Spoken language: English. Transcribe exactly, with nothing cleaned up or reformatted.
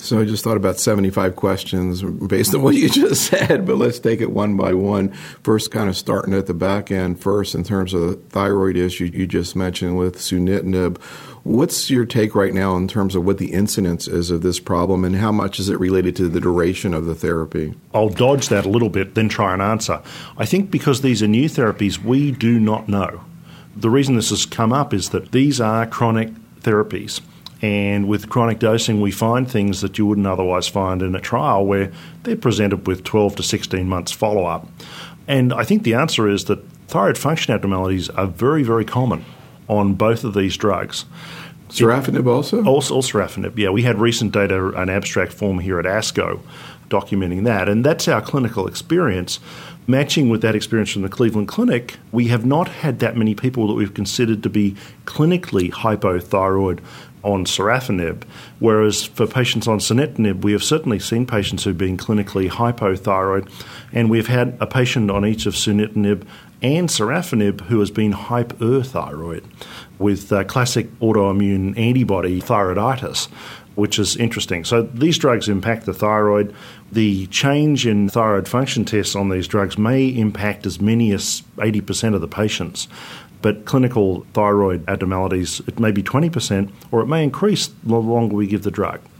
So I just thought about seventy-five questions based on what you just said, but let's take it one by one. First, kind of starting at the back end first in terms of the thyroid issue you just mentioned with sunitinib. What's your take right now in terms of what the incidence is of this problem and how much is it related to the duration of the therapy? I'll dodge that a little bit, then try and answer. I think because these are new therapies, we do not know. The reason this has come up is that these are chronic therapies. And with chronic dosing, we find things that you wouldn't otherwise find in a trial where they're presented with twelve to sixteen months follow-up. And I think the answer is that thyroid function abnormalities are very, very common on both of these drugs. Sorafenib also? Also, also sorafenib, yeah. We had recent data, an abstract form here at ASCO documenting that. And that's our clinical experience. Matching with that experience from the Cleveland Clinic, we have not had that many people that we've considered to be clinically hypothyroid on sorafenib, whereas for patients on sunitinib, we have certainly seen patients who've been clinically hypothyroid, and we've had a patient on each of sunitinib and sorafenib who has been hyperthyroid with uh, classic autoimmune antibody thyroiditis, which is interesting. So these drugs impact the thyroid. The change in thyroid function tests on these drugs may impact as many as eighty percent of the patients. But clinical thyroid abnormalities, it may be twenty percent, or it may increase the longer we give the drug.